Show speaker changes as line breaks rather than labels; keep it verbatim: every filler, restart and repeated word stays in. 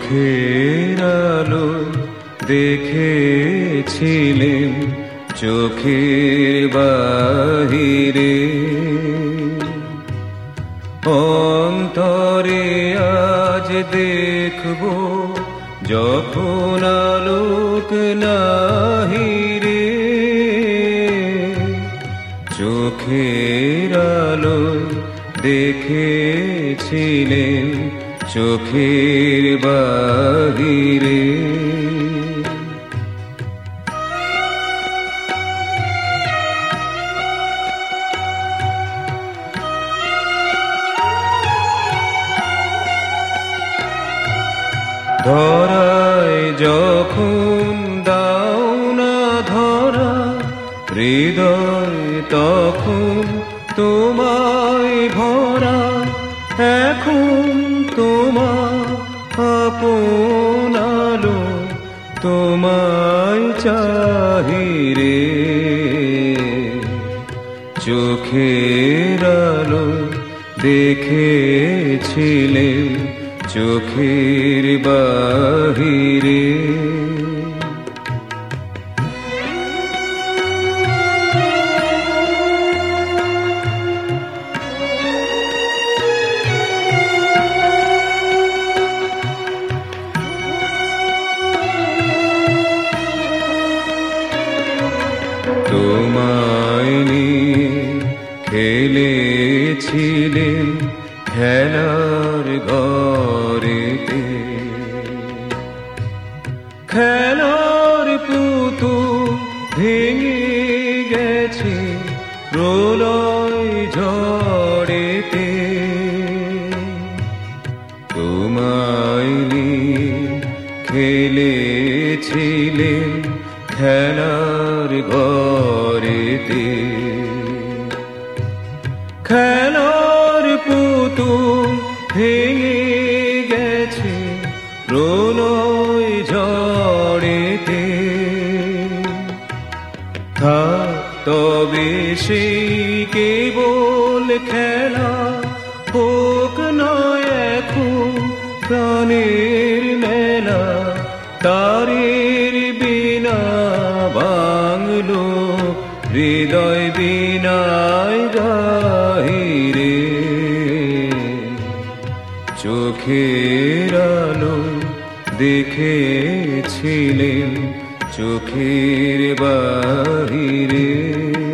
চোখের আলো দেখেছিলেন চোখের বাহিরে, অন্তরে আজ দেখব যখন আলোক নাহিরে। চোখের আলো দেখেছিলেন চোখের বাহিরে। ধরায় যখন দাও না ধরা, হৃদয় তখন তোমায় ভরা। এখন তোমার আপন আলো তোমায় চাহিরে। চোখের আলো দেখেছিলেন চোখের বাহিরে। তোমায় নিয়ে খেলেছিলেন খেলার ঘরেতে, খেলার পুতুল ভেঙে গেছে প্রলয় ঝড়েতে। তোমায় নিয়ে খেলেছিলেন খেলার ঘরেতে, খেলার পুতুল ভেঙে গেছে প্রলয় ঝড়েতে। থাক তবে সেই কেবল খেলা, হোক নয় এখন প্রাণের মেলা। তারের বিনা বাংলো হৃদয় বিনায় গাহিরে। চোখের আলো দেখেছিলেন চোখের বাহিরে।